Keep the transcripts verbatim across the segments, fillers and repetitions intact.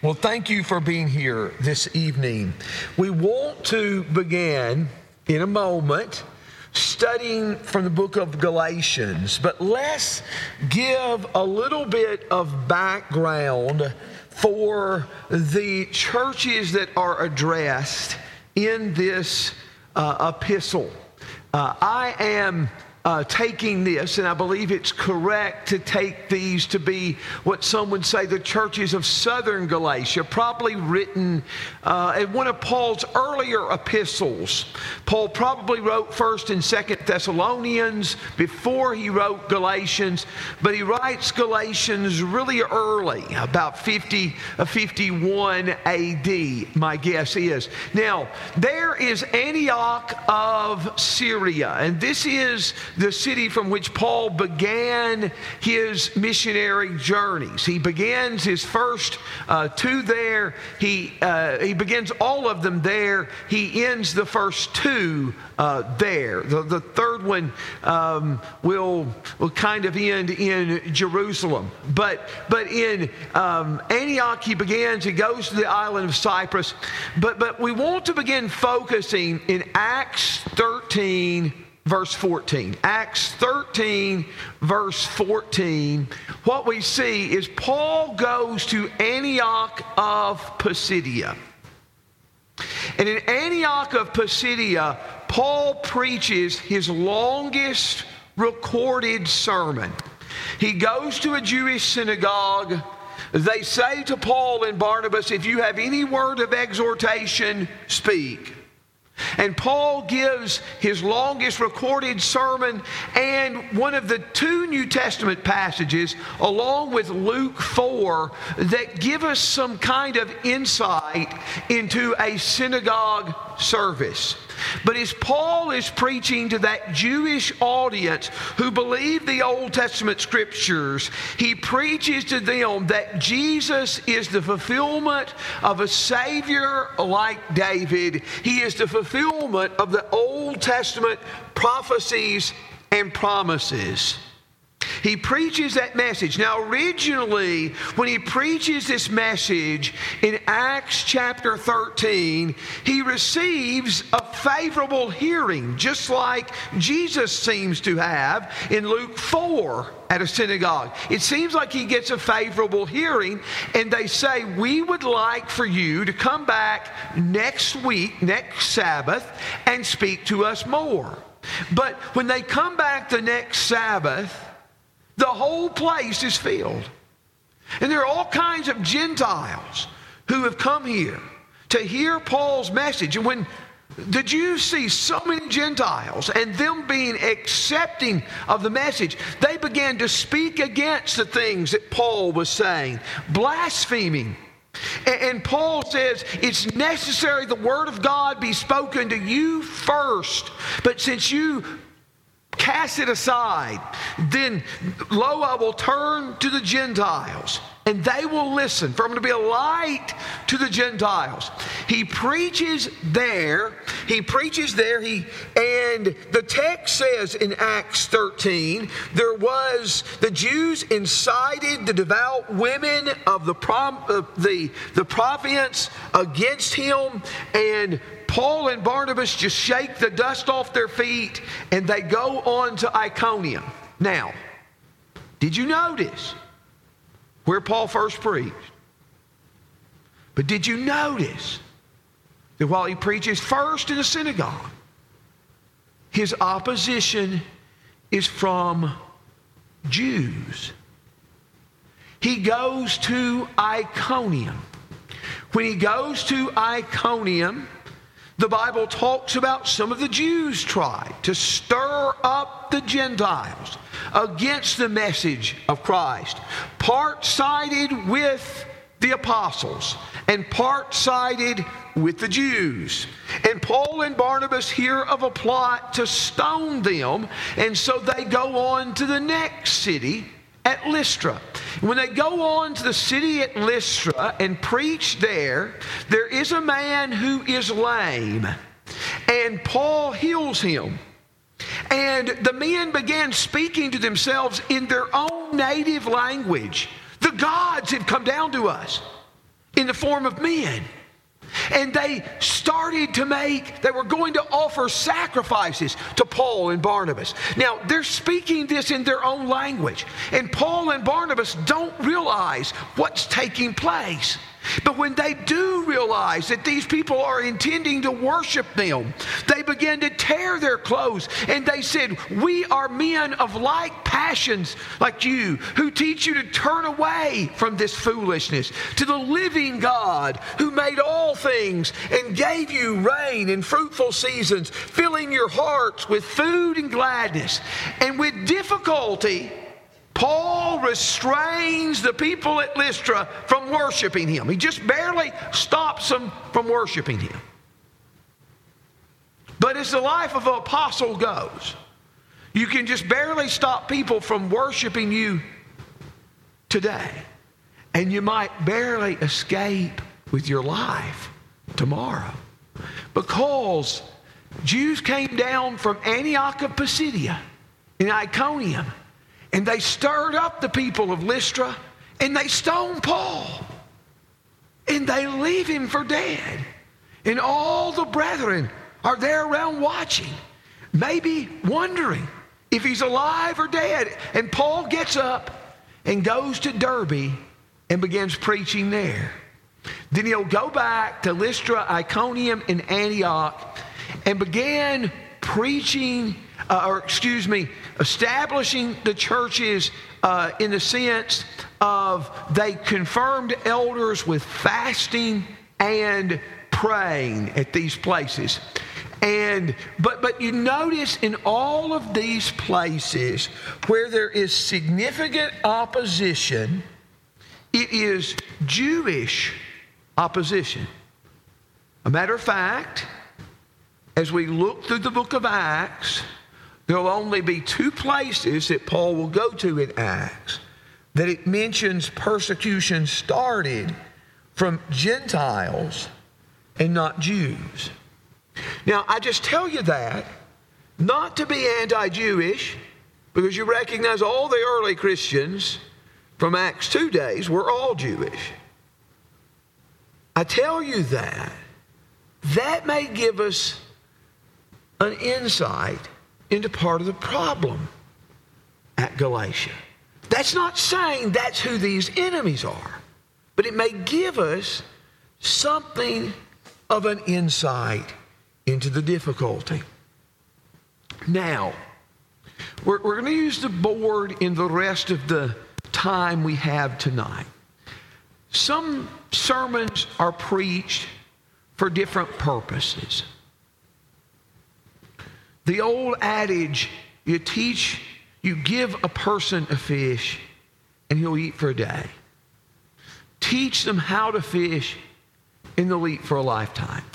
Well, thank you for being here this evening. We want to begin in a moment studying from the book of Galatians, but let's give a little bit of background for the churches that are addressed in this uh, epistle. Uh, I am Uh, taking this, and I believe it's correct to take these to be what some would say the churches of southern Galatia, probably written uh, in one of Paul's earlier epistles. Paul probably wrote first and second Thessalonians before he wrote Galatians, but he writes Galatians really early, about fifty, fifty-one A D, my guess is. Now, there is Antioch of Syria, and this is the city from which Paul began his missionary journeys. He begins his first uh, two there. He uh, he begins all of them there. He ends the first two uh, there. The, the third one um, will will kind of end in Jerusalem. But but in um, Antioch he begins. He goes to the island of Cyprus. But but we want to begin focusing in Acts thirteen. Verse fourteen. Acts thirteen, verse fourteen. What we see is Paul goes to Antioch of Pisidia. And in Antioch of Pisidia, Paul preaches his longest recorded sermon. He goes to a Jewish synagogue. They say to Paul and Barnabas, if you have any word of exhortation, speak. And Paul gives his longest recorded sermon and one of the two New Testament passages, along with Luke four, that give us some kind of insight into a synagogue service. But as Paul is preaching to that Jewish audience who believe the Old Testament scriptures, he preaches to them that Jesus is the fulfillment of a Savior like David. He is the fulfillment of the Old Testament prophecies and promises. He preaches that message. Now, originally, when he preaches this message in Acts chapter thirteen, he receives a favorable hearing, just like Jesus seems to have in Luke four at a synagogue. It seems like he gets a favorable hearing, and they say, we would like for you to come back next week, next Sabbath, and speak to us more. But when they come back the next Sabbath, the whole place is filled. And there are all kinds of Gentiles who have come here to hear Paul's message. And when the Jews see so many Gentiles and them being accepting of the message, they began to speak against the things that Paul was saying, blaspheming. And Paul says it's necessary the word of God be spoken to you first. But since you cast it aside, then lo, I will turn to the Gentiles, and they will listen. For I'm going to be a light to the Gentiles. He preaches there. He preaches there. He and the text says in Acts thirteen, there was the Jews incited the devout women of the prom, uh, the the province against him, and Paul and Barnabas just shake the dust off their feet and they go on to Iconium. Now, did you notice where Paul first preached? But did you notice that while he preaches first in the synagogue, his opposition is from Jews? He goes to Iconium. When he goes to Iconium, the Bible talks about some of the Jews tried to stir up the Gentiles against the message of Christ. Part sided with the apostles and part sided with the Jews. And Paul and Barnabas hear of a plot to stone them, and so they go on to the next city at Lystra. When they go on to the city at Lystra and preach there, there is a man who is lame, and Paul heals him. And the men began speaking to themselves in their own native language. The gods have come down to us. in the form of men. And they started to make, they were going to offer sacrifices to Paul and Barnabas. Now, they're speaking this in their own language. And Paul and Barnabas don't realize what's taking place. But when they do realize that these people are intending to worship them, they began to tear their clothes. And they said, we are men of like passions like you, who teach you to turn away from this foolishness to the living God who made all things and gave you rain and fruitful seasons, filling your hearts with food and gladness. And with difficulty, Paul restrains the people at Lystra from worshiping him. He just barely stops them from worshiping him. But as the life of an apostle goes, you can just barely stop people from worshiping you today. And you might barely escape with your life tomorrow. Because Jews came down from Antioch of Pisidia in Iconium, and they stirred up the people of Lystra, and they stoned Paul. And they leave him for dead. And all the brethren are there around watching, maybe wondering if he's alive or dead. And Paul gets up and goes to Derbe and begins preaching there. Then he'll go back to Lystra, Iconium, and Antioch and began preaching, uh, or excuse me, establishing the churches uh, in the sense of they confirmed elders with fasting and praying at these places. And but but you notice in all of these places where there is significant opposition, it is Jewish opposition. A matter of fact, as we look through the book of Acts, there will only be two places that Paul will go to in Acts that it mentions persecution started from Gentiles and not Jews. Now, I just tell you that not to be anti-Jewish, because you recognize all the early Christians from Acts two days were all Jewish. I tell you that that may give us an insight into part of the problem at Galatia. That's not saying that's who these enemies are, but it may give us something of an insight into the difficulty. Now, we're, we're going to use the board in the rest of the time we have tonight. Some sermons are preached for different purposes. The old adage, you teach, you give a person a fish and he'll eat for a day. Teach them how to fish and they'll eat for a lifetime.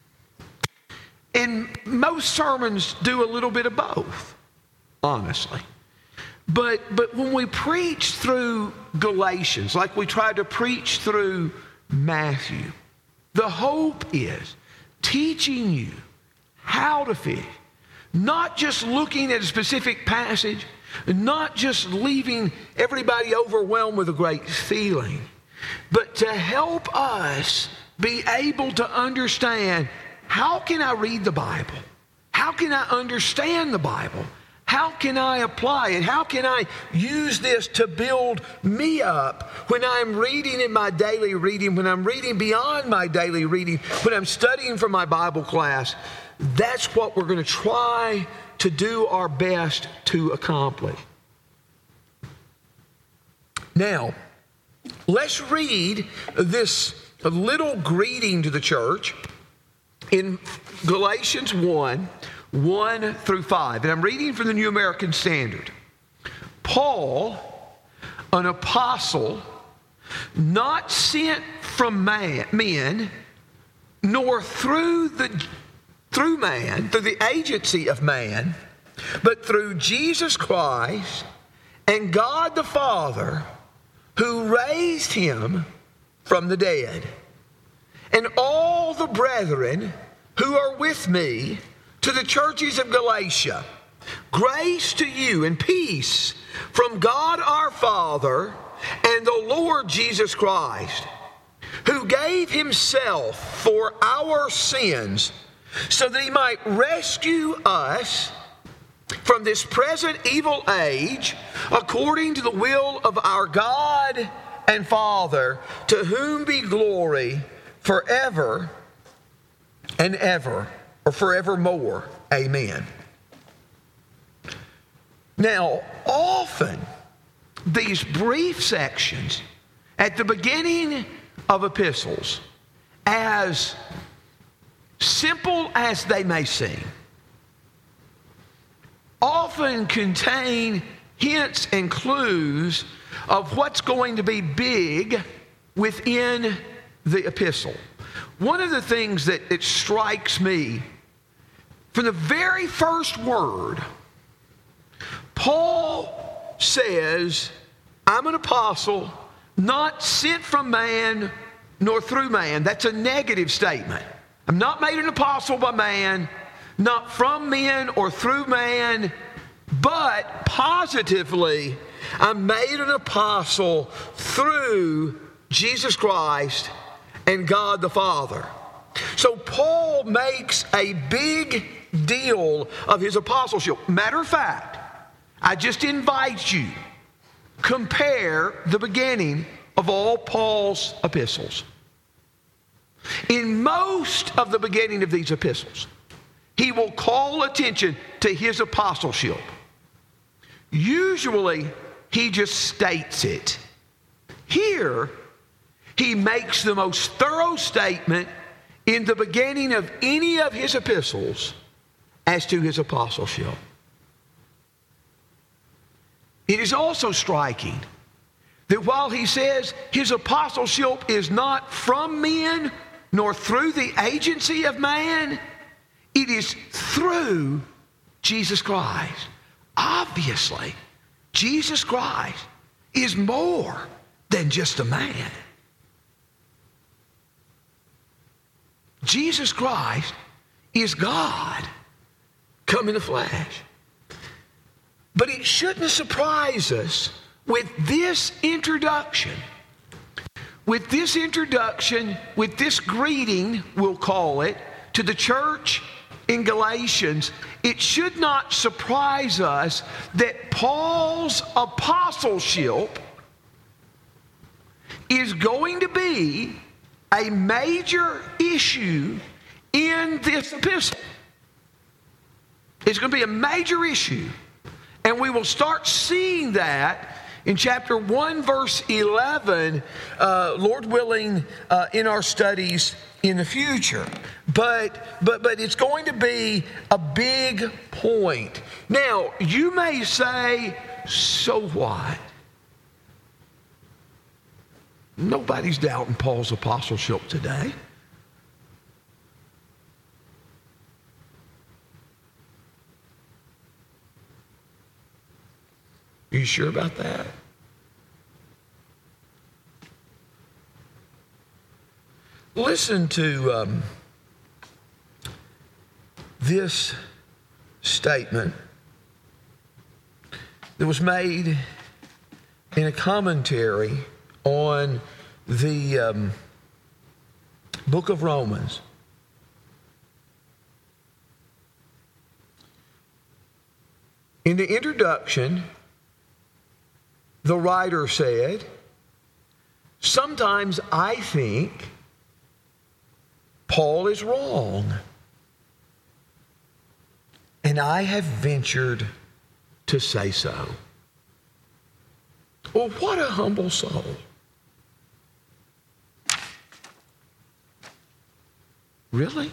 And most sermons do a little bit of both, honestly. But, but when we preach through Galatians, like we tried to preach through Matthew, the hope is teaching you how to fish. Not just looking at a specific passage, not just leaving everybody overwhelmed with a great feeling, but to help us be able to understand, how can I read the Bible? How can I understand the Bible? How can I apply it? How can I use this to build me up when I'm reading in my daily reading, when I'm reading beyond my daily reading, when I'm studying for my Bible class? That's what we're going to try to do our best to accomplish. Now, let's read this little greeting to the church in Galatians one, one through five. And I'm reading from the New American Standard. Paul, an apostle, not sent from man, men, nor through the through man, through the agency of man, but through Jesus Christ and God the Father, who raised him from the dead, and all the brethren who are with me, to the churches of Galatia. Grace to you and peace from God our Father and the Lord Jesus Christ, who gave himself for our sins so that he might rescue us from this present evil age, according to the will of our God and Father, to whom be glory forever and ever, or forevermore. Amen. Now, often these brief sections at the beginning of epistles, as simple as they may seem, often contain hints and clues of what's going to be big within the epistle. One of the things that it strikes me, from the very first word, Paul says, I'm an apostle, not sent from man nor through man. That's a negative statement. I'm not made an apostle by man, not from men or through man, but positively, I'm made an apostle through Jesus Christ and God the Father. So Paul makes a big deal of his apostleship. Matter of fact, I just invite you, compare the beginning of all Paul's epistles. In most of the beginning of these epistles, he will call attention to his apostleship. Usually, he just states it. Here, he makes the most thorough statement in the beginning of any of his epistles as to his apostleship. It is also striking that while he says his apostleship is not from men nor through the agency of man, it is through Jesus Christ. Obviously, Jesus Christ is more than just a man. Jesus Christ is God come in the flesh. But it shouldn't surprise us with this introduction, with this introduction, with this greeting, we'll call it, to the church in Galatians, it should not surprise us that Paul's apostleship is going to be a major issue in this epistle. It's going to be a major issue. And we will start seeing that in chapter one, verse eleven, uh, Lord willing, uh, in our studies in the future. But, but, but it's going to be a big point. Now, you may say, so what? Nobody's doubting Paul's apostleship today. Are you sure about that? Listen to um, this statement that was made in a commentary on the um, book of Romans. In the introduction, the writer said, sometimes I think Paul is wrong, and I have ventured to say so. Well, what a humble soul. Really?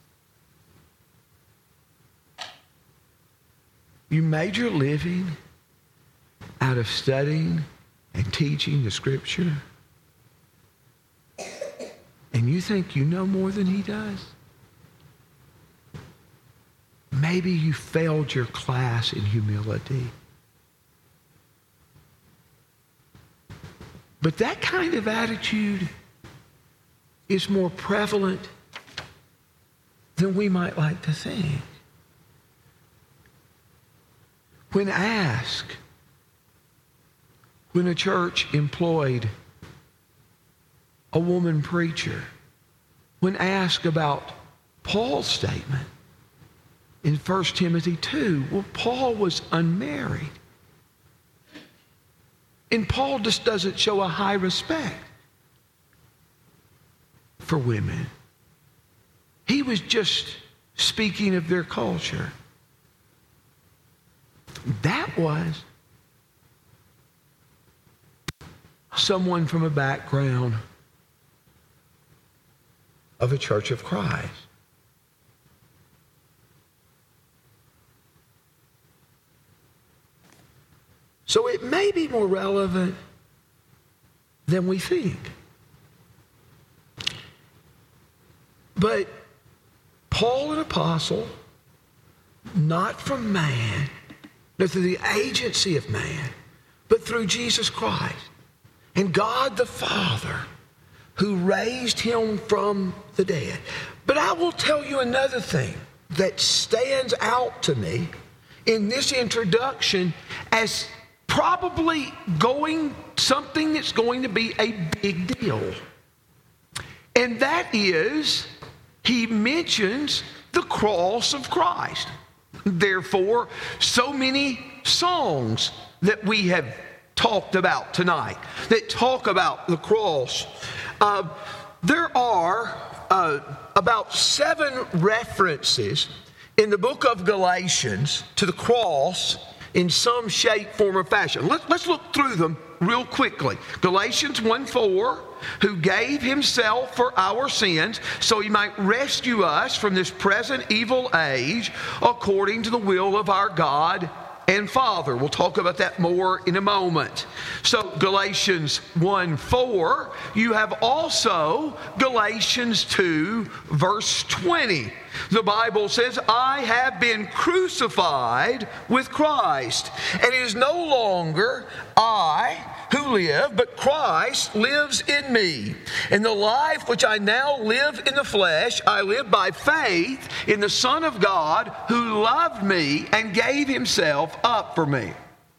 You made your living out of studying and teaching the Scripture, and you think you know more than he does? Maybe you failed your class in humility. But that kind of attitude is more prevalent than we might like to think. When asked, when a church employed a woman preacher when asked about Paul's statement in First Timothy two. Well, Paul was unmarried. And Paul just doesn't show a high respect for women. He was just speaking of their culture. That was someone from a background of a Church of Christ. So it may be more relevant than we think. But Paul, an apostle, not from man, not through the agency of man, but through Jesus Christ and God the Father, who raised him from the dead. But I will tell you another thing that stands out to me in this introduction as probably going something that's going to be a big deal. And that is, he mentions the cross of Christ. Therefore, so many songs that we have talked about tonight that talk about the cross. Uh, there are uh, about seven references in the book of Galatians to the cross in some shape, form, or fashion. Let, let's look through them real quickly. Galatians one four, who gave himself for our sins so he might rescue us from this present evil age according to the will of our God and Father. We'll talk about that more in a moment. So Galatians one four, you have also Galatians two verse twenty. The Bible says, I have been crucified with Christ, and it is no longer I who live, but Christ lives in me. In the life which I now live in the flesh, I live by faith in the Son of God who loved me and gave himself up for me.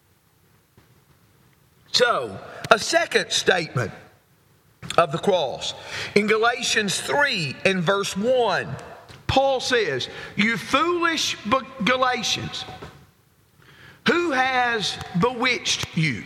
So, a second statement of the cross. In Galatians three and verse one, Paul says, you foolish Galatians, who has bewitched you?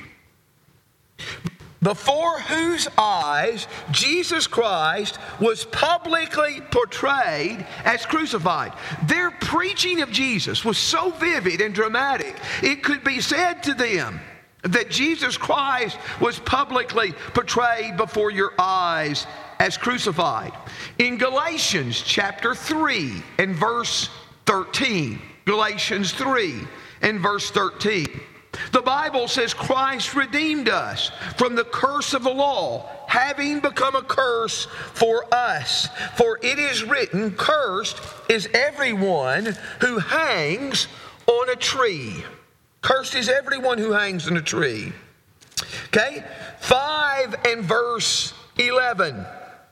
Before whose eyes Jesus Christ was publicly portrayed as crucified. Their preaching of Jesus was so vivid and dramatic, it could be said to them that Jesus Christ was publicly portrayed before your eyes as crucified. In Galatians chapter three and verse thirteen, Galatians three and verse thirteen, the Bible says Christ redeemed us from the curse of the law, having become a curse for us. For it is written, cursed is everyone who hangs on a tree. Cursed is everyone who hangs on a tree. Okay? five and verse eleven.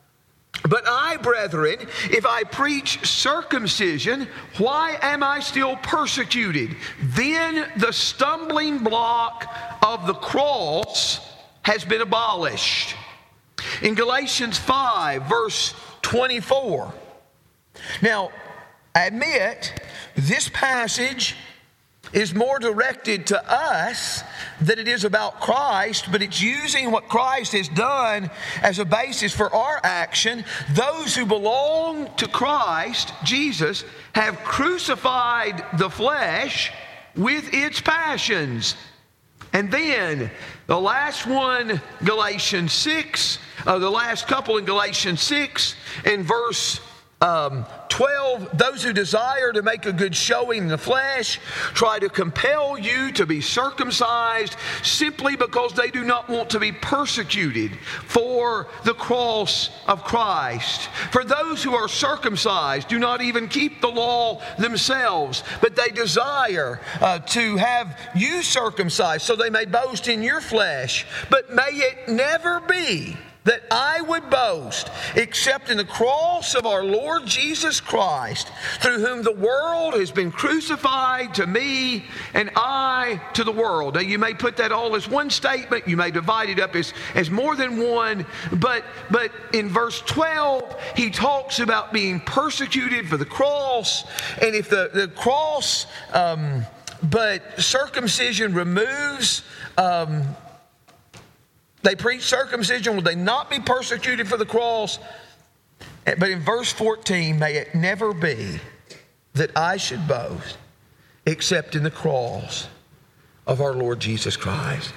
But I, brethren, if I preach circumcision, why am I still persecuted? Then the stumbling block of the cross has been abolished. In Galatians five, verse twenty-four. Now, I admit, this passage is more directed to us than it is about Christ, but it's using what Christ has done as a basis for our action. Those who belong to Christ, Jesus, have crucified the flesh with its passions. And then the last one, Galatians six, uh, the last couple in Galatians six and verse Um, twelve, those who desire to make a good showing in the flesh try to compel you to be circumcised simply because they do not want to be persecuted for the cross of Christ. For those who are circumcised do not even keep the law themselves, but they desire uh, to have you circumcised so they may boast in your flesh. But may it never be that I would boast except in the cross of our Lord Jesus Christ, through whom the world has been crucified to me and I to the world. Now you may put that all as one statement, you may divide it up as, as more than one, but, but in verse twelve, he talks about being persecuted for the cross, and if the, the cross, um, but circumcision removes um, They preach circumcision. Will they not be persecuted for the cross? But in verse fourteen, may it never be that I should boast except in the cross of our Lord Jesus Christ.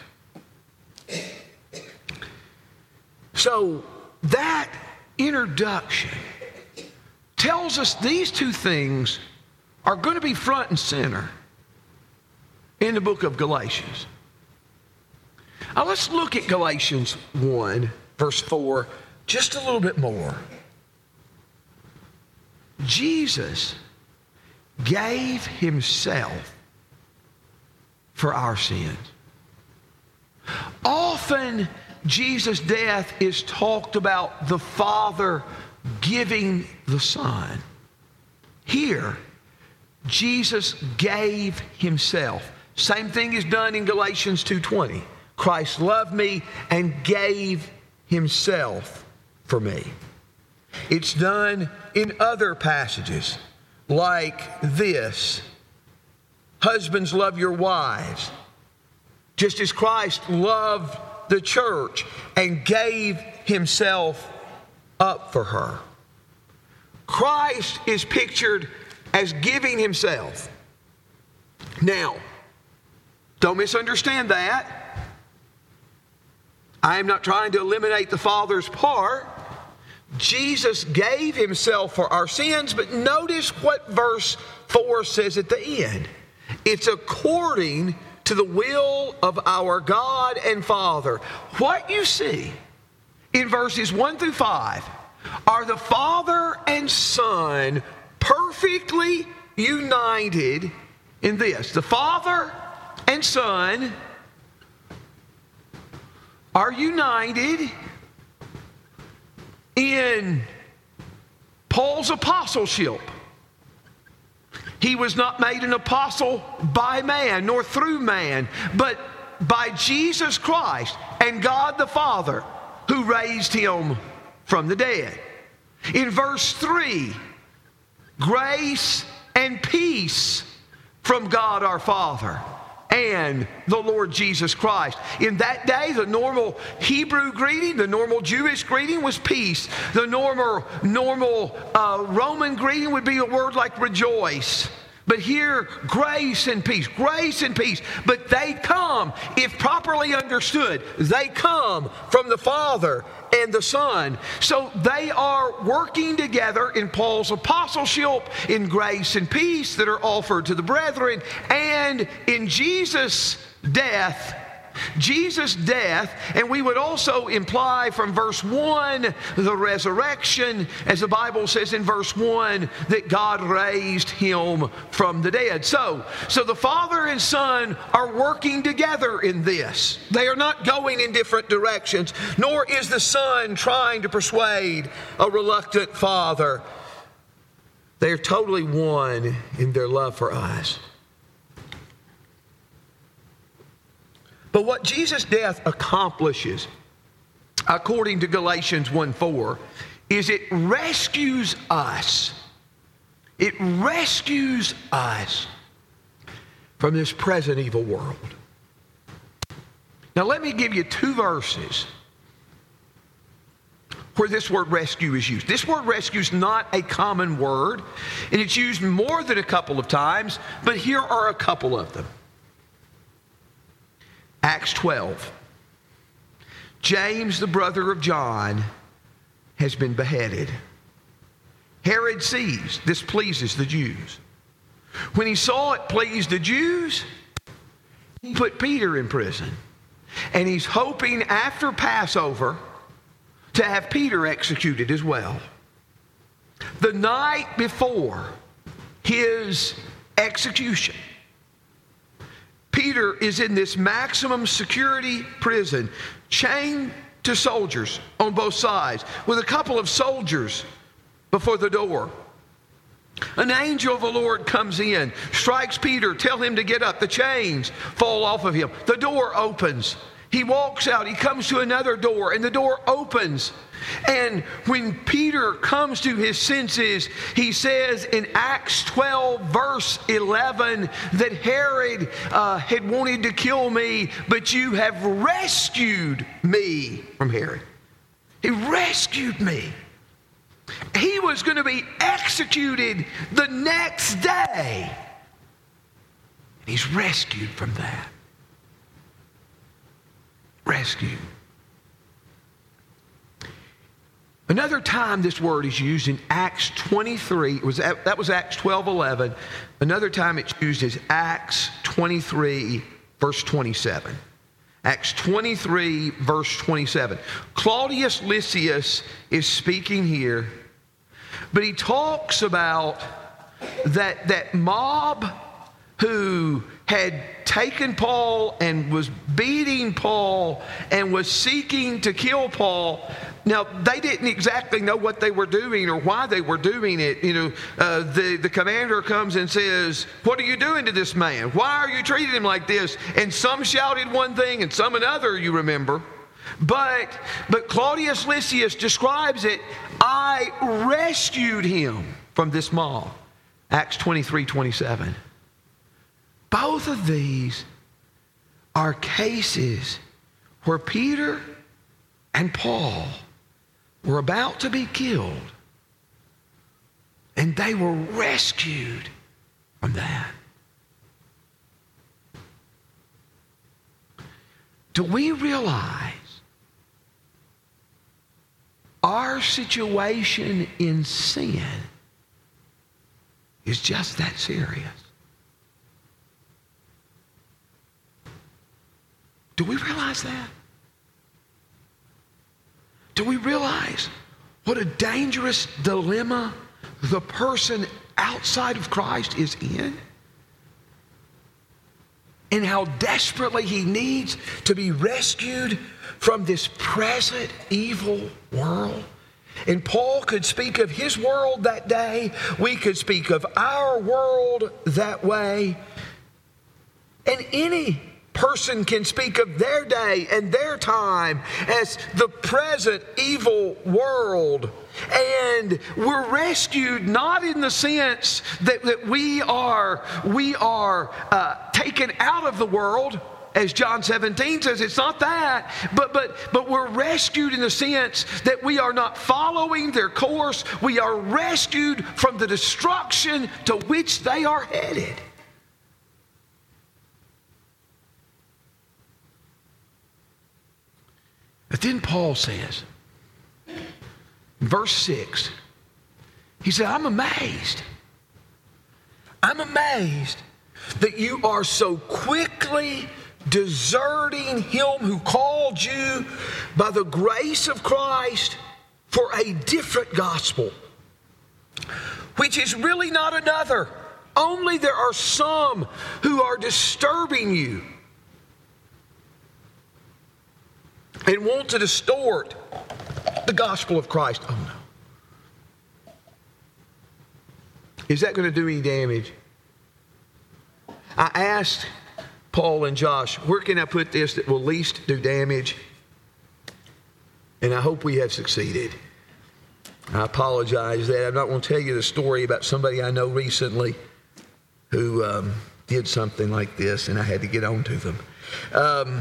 So that introduction tells us these two things are going to be front and center in the book of Galatians. Now let's look at Galatians one, verse four, just a little bit more. Jesus gave himself for our sins. Often, Jesus' death is talked about the Father giving the Son. Here, Jesus gave himself. Same thing is done in Galatians two twenty. Christ loved me and gave himself for me. It's done in other passages like this. Husbands, love your wives, just as Christ loved the church and gave himself up for her. Christ is pictured as giving himself. Now, don't misunderstand that. I am not trying to eliminate the Father's part. Jesus gave himself for our sins, but notice what verse four says at the end. It's according to the will of our God and Father. What you see in verses one through five are the Father and Son perfectly united in this. The Father and Son are united in Paul's apostleship. He was not made an apostle by man nor through man, but by Jesus Christ and God the Father who raised him from the dead. In verse three, grace and peace from God our Father and the Lord Jesus Christ. In that day, the normal Hebrew greeting, the normal Jewish greeting was peace. The normal, normal uh, Roman greeting would be a word like rejoice. But here, grace and peace, grace and peace. But they come, if properly understood, they come from the Father and the Son. So they are working together in Paul's apostleship, in grace and peace that are offered to the brethren, and in Jesus' death. Jesus' death, and we would also imply from verse one, the resurrection, as the Bible says in verse one, that God raised him from the dead. So, so the Father and Son are working together in this. They are not going in different directions, nor is the Son trying to persuade a reluctant Father. They are totally one in their love for us. But what Jesus' death accomplishes, according to Galatians one four, is it rescues us. It rescues us from this present evil world. Now let me give you two verses where this word rescue is used. This word rescue is not a common word, and it's used more than a couple of times, but here are a couple of them. Acts twelve. James, the brother of John, has been beheaded. Herod sees this pleases the Jews. When he saw it pleased the Jews, he put Peter in prison. And he's hoping after Passover to have Peter executed as well. The night before his execution, Peter is in this maximum security prison, chained to soldiers on both sides, with a couple of soldiers before the door. An angel of the Lord comes in, strikes Peter, tell him to get up. The chains fall off of him. The door opens. He walks out. He comes to another door, and the door opens. And when Peter comes to his senses, he says in Acts twelve, verse eleven, that Herod uh, had wanted to kill me, but you have rescued me from Herod. He rescued me. He was going to be executed the next day. He's rescued from that. Rescued. Another time this word is used in Acts twenty-three. It was, that was Acts twelve eleven. Another time it's used is Acts twenty-three, verse twenty-seven. Acts twenty-three, verse twenty-seven. Claudius Lysias is speaking here, but he talks about that, that mob who had taken Paul and was beating Paul and was seeking to kill Paul. Now, they didn't exactly know what they were doing or why they were doing it. You know, uh, the, the commander comes and says, what are you doing to this man? Why are you treating him like this? And some shouted one thing and some another, you remember. But, but Claudius Lysias describes it, I rescued him from this mob. Acts twenty-three twenty-seven. Both of these are cases where Peter and Paul were about to be killed, and they were rescued from that. Do we realize our situation in sin is just that serious? Do we realize that? Do we realize what a dangerous dilemma the person outside of Christ is in? And how desperately he needs to be rescued from this present evil world? And Paul could speak of his world that day. We could speak of our world that way. And any person can speak of their day and their time as the present evil world. And we're rescued not in the sense that, that we are, we are uh, taken out of the world, as John seventeen says. It's not that, but, but, but we're rescued in the sense that we are not following their course. We are rescued from the destruction to which they are headed. But then Paul says, in verse six, he said, I'm amazed. I'm amazed that you are so quickly deserting him who called you by the grace of Christ for a different gospel, which is really not another. Only there are some who are disturbing you and want to distort the gospel of Christ. Oh no. Is that going to do any damage? I asked Paul and Josh, where can I put this that will least do damage? And I hope we have succeeded. I apologize that I'm not going to tell you the story about somebody I know recently who um, did something like this, and I had to get on to them. Um,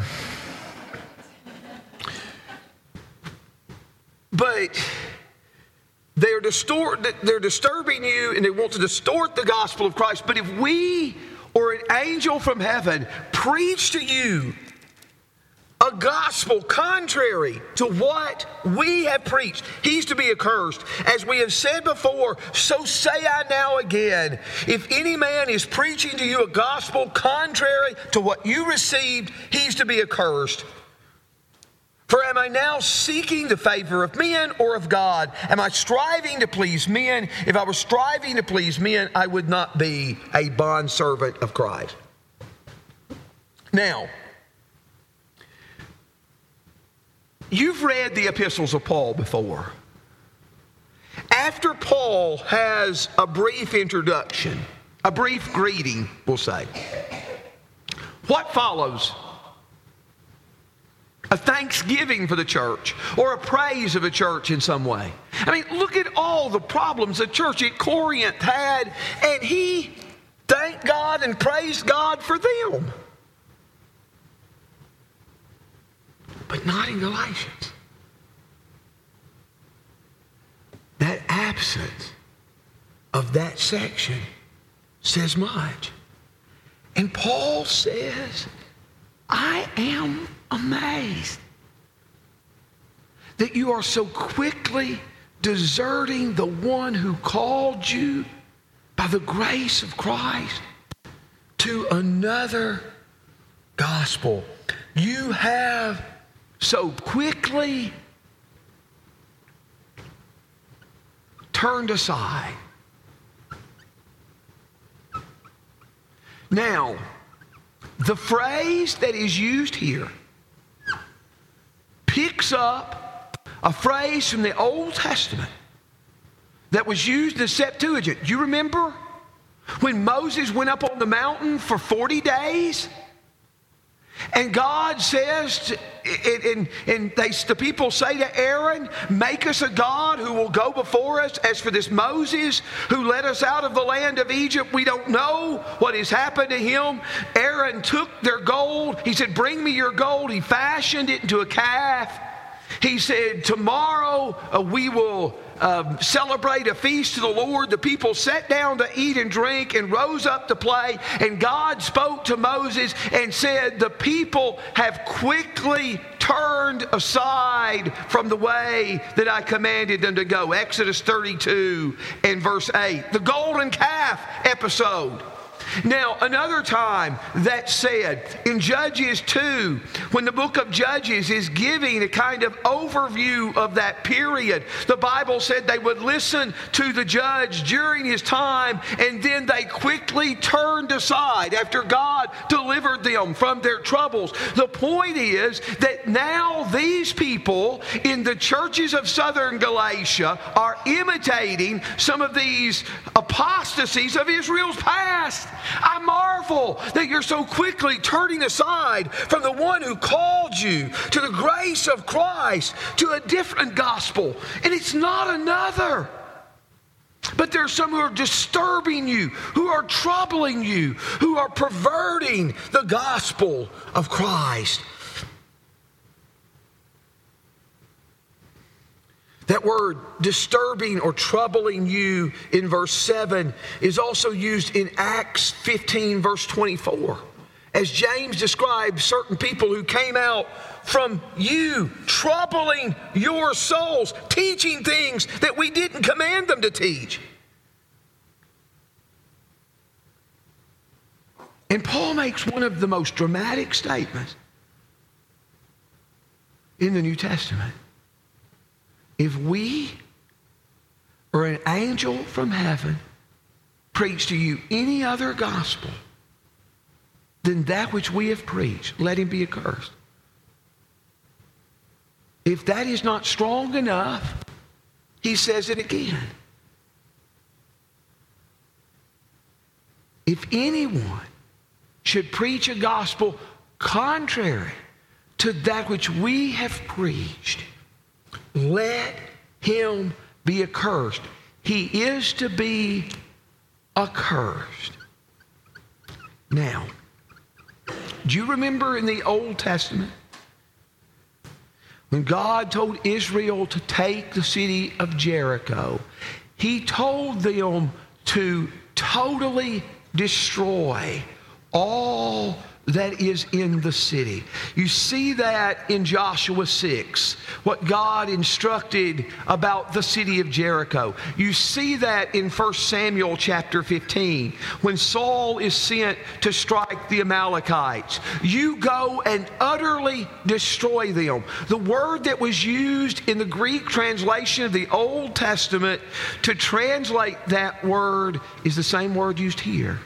But they're, distort, they're disturbing you, and they want to distort the gospel of Christ. But if we or an angel from heaven preach to you a gospel contrary to what we have preached, he's to be accursed. As we have said before, so say I now again. If any man is preaching to you a gospel contrary to what you received, he's to be accursed. For am I now seeking the favor of men or of God? Am I striving to please men? If I were striving to please men, I would not be a bondservant of Christ. Now, You've read the epistles of Paul before. After Paul has a brief introduction, a brief greeting, we'll say, what follows? A thanksgiving for the church or a praise of a church in some way. I mean, look at all the problems the church at Corinth had, and he thanked God and praised God for them. But not in Galatians. That absence of that section says much. And Paul says, I am amazed that you are so quickly deserting the one who called you by the grace of Christ to another gospel. You have so quickly turned aside. Now, the phrase that is used here picks up a phrase from the Old Testament that was used in the Septuagint. Do you remember when Moses went up on the mountain for forty days? And God says, to, and, and they, the people say to Aaron, make us a God who will go before us. As for this Moses who led us out of the land of Egypt, we don't know what has happened to him. Aaron took their gold. He said, bring me your gold. He fashioned it into a calf. He said, tomorrow uh, we will uh, celebrate a feast to the Lord. The people sat down to eat and drink and rose up to play. And God spoke to Moses and said, the people have quickly turned aside from the way that I commanded them to go. Exodus thirty-two and verse eight. The golden calf episode. Now, another time that's said in Judges two, when the book of Judges is giving a kind of overview of that period, the Bible said they would listen to the judge during his time, and then they quickly turned aside after God delivered them from their troubles. The point is that now these people in the churches of southern Galatia are imitating some of these apostasies of Israel's past. I marvel that you're so quickly turning aside from the one who called you to the grace of Christ to a different gospel. And it's not another. But there's some who are disturbing you, who are troubling you, who are perverting the gospel of Christ. That word disturbing or troubling you in verse seven is also used in Acts fifteen verse twenty-four. As James describes certain people who came out from you, troubling your souls, teaching things that we didn't command them to teach. And Paul makes one of the most dramatic statements in the New Testament. If we or an angel from heaven preach to you any other gospel than that which we have preached, let him be accursed. If that is not strong enough, he says it again. If anyone should preach a gospel contrary to that which we have preached, let him be accursed. He is to be accursed. Now, do you remember in the Old Testament when God told Israel to take the city of Jericho? He told them to totally destroy all that is in the city. You see that in Joshua six, what God instructed about the city of Jericho. You see that in First Samuel chapter fifteen, when Saul is sent to strike the Amalekites. You go and utterly destroy them. The word that was used in the Greek translation of the Old Testament to translate that word is the same word used here.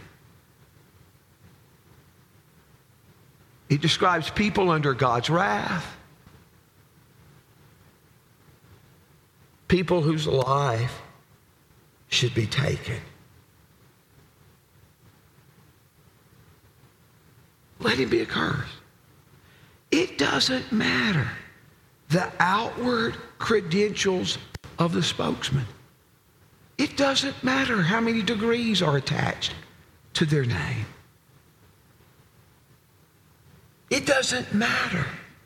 It describes people under God's wrath, people whose life should be taken. Let him be accursed. It doesn't matter the outward credentials of the spokesman. It doesn't matter how many degrees are attached to their name. It doesn't matter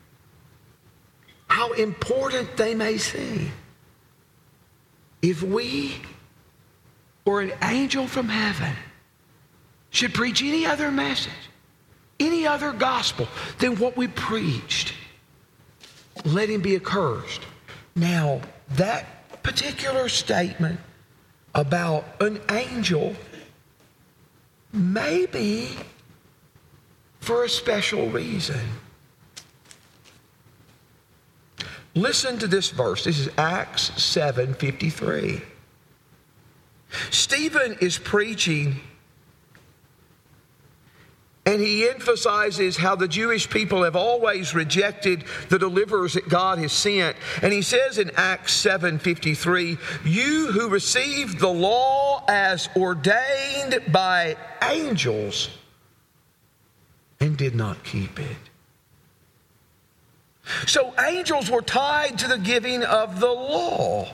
how important they may seem. If we or an angel from heaven should preach any other message, any other gospel than what we preached, let him be accursed. Now, that particular statement about an angel may be for a special reason. Listen to this verse. This is Acts seven fifty-three. Stephen is preaching, and he emphasizes how the Jewish people have always rejected the deliverers that God has sent. And he says in Acts seven fifty-three, you who received the law as ordained by angels and did not keep it. So angels were tied to the giving of the law.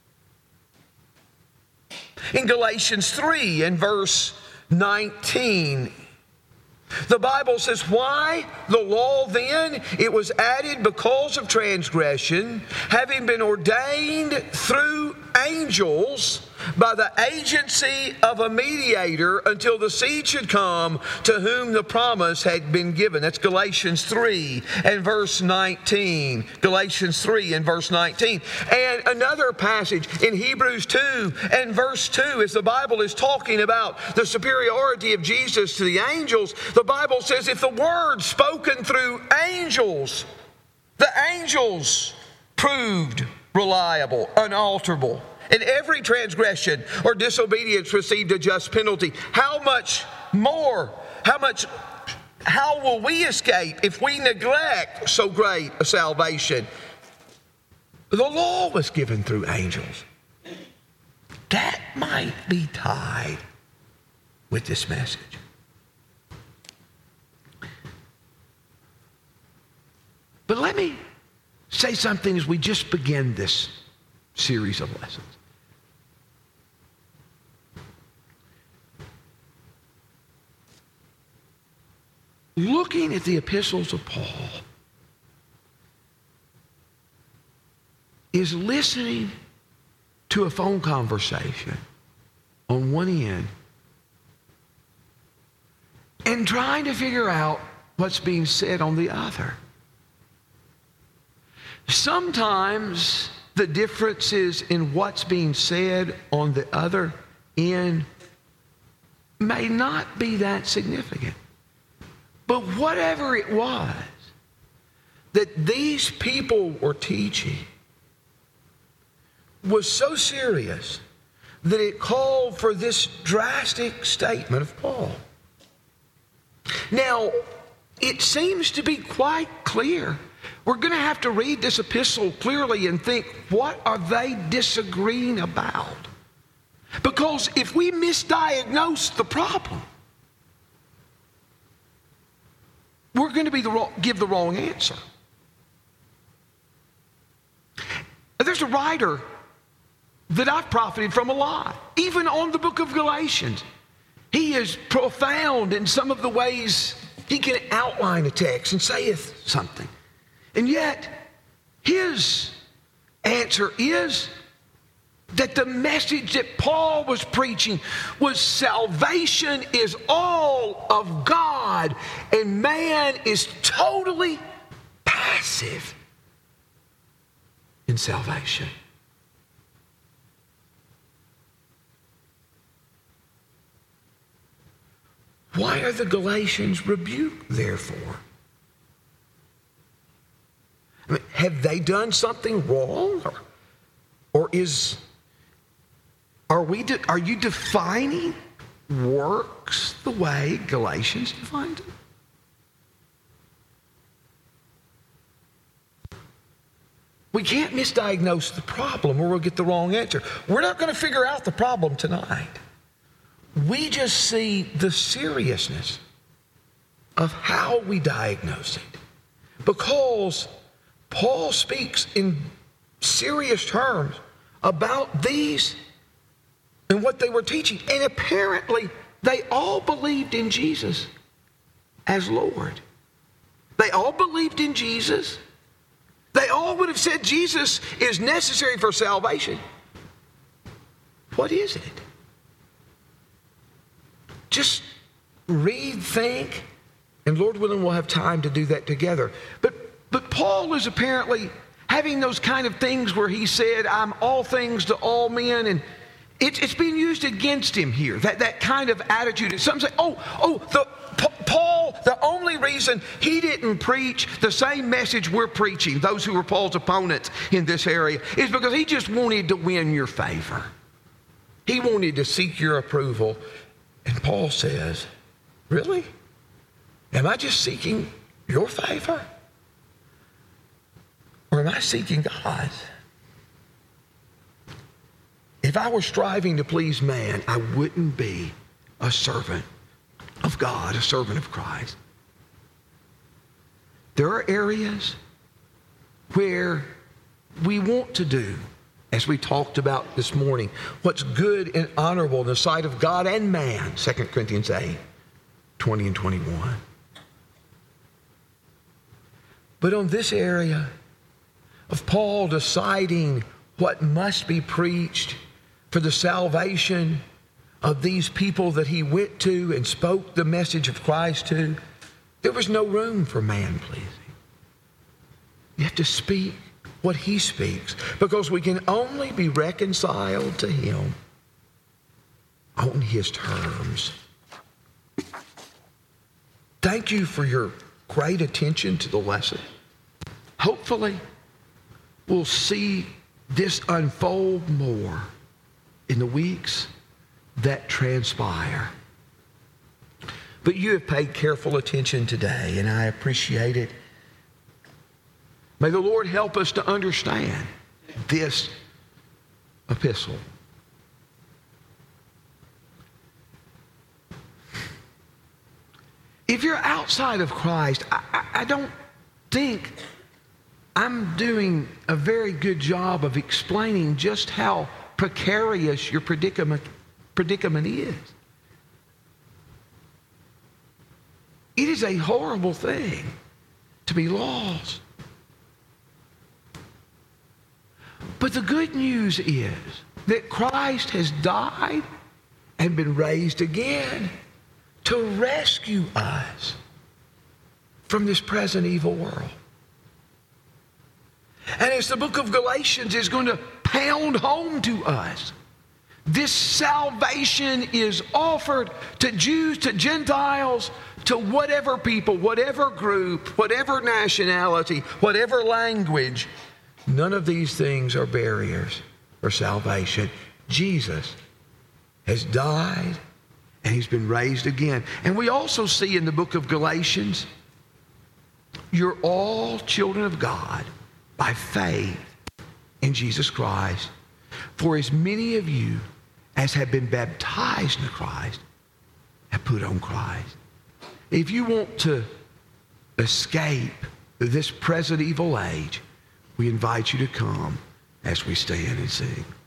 In Galatians three and verse nineteen, the Bible says, why the law then? It was added because of transgression, having been ordained through angels by the agency of a mediator until the seed should come to whom the promise had been given. That's Galatians three and verse nineteen. Galatians three and verse nineteen. And another passage in Hebrews two and verse two, as the Bible is talking about the superiority of Jesus to the angels, the Bible says if the word spoken through angels, the angels proved reliable, unalterable, and every transgression or disobedience received a just penalty, how much more, how much, how will we escape if we neglect so great a salvation? The law was given through angels. That might be tied with this message. But let me say something as we just begin this series of lessons. Looking at the epistles of Paul is listening to a phone conversation on one end and trying to figure out what's being said on the other. Sometimes the differences in what's being said on the other end may not be that significant. But whatever it was that these people were teaching was so serious that it called for this drastic statement of Paul. Now, it seems to be quite clear. We're going to have to read this epistle clearly and think, what are they disagreeing about? Because if we misdiagnose the problem, we're going to be the wrong, give the wrong answer. There's a writer that I've profited from a lot, even on the book of Galatians. He is profound in some of the ways he can outline a text and saith something. And yet, his answer is that the message that Paul was preaching was salvation is all of God, and man is totally passive in salvation. Why are the Galatians rebuked, therefore? I mean, have they done something wrong? Or, or is, are we, de, are you defining works the way Galatians defined it? We can't misdiagnose the problem or we'll get the wrong answer. We're not going to figure out the problem tonight. We just see the seriousness of how we diagnose it. Because Paul speaks in serious terms about these and what they were teaching. And apparently, they all believed in Jesus as Lord. They all believed in Jesus. They all would have said Jesus is necessary for salvation. What is it? Just read, think, and Lord willing, we'll have time to do that together. But, but Paul is apparently having those kind of things where he said, I'm all things to all men, and it, it's being used against him here, that, that kind of attitude. And some say, oh, oh, the, Paul, the only reason he didn't preach the same message we're preaching, those who were Paul's opponents in this area, is because he just wanted to win your favor. He wanted to seek your approval. And Paul says, really? Am I just seeking your favor? Or am I seeking God's? If I were striving to please man, I wouldn't be a servant of God, a servant of Christ. There are areas where we want to do, as we talked about this morning, what's good and honorable in the sight of God and man, Second Corinthians eight, twenty and twenty-one. But on this area of Paul deciding what must be preached for the salvation of these people that he went to and spoke the message of Christ to, there was no room for man-pleasing. You have to speak what he speaks, because we can only be reconciled to him on his terms. Thank you for your great attention to the lesson. Hopefully, we'll see this unfold more in the weeks that transpire. But you have paid careful attention today, and I appreciate it. May the Lord help us to understand this epistle. If you're outside of Christ, I, I, I don't think I'm doing a very good job of explaining just how precarious your predicament, predicament is. It is a horrible thing to be lost. But the good news is that Christ has died and been raised again to rescue us from this present evil world. And as the book of Galatians is going to pound home to us, this salvation is offered to Jews, to Gentiles, to whatever people, whatever group, whatever nationality, whatever language. None of these things are barriers for salvation. Jesus has died and he's been raised again. And we also see in the book of Galatians, you're all children of God by faith in Jesus Christ. For as many of you as have been baptized into Christ have put on Christ. If you want to escape this present evil age, we invite you to come as we stand and sing.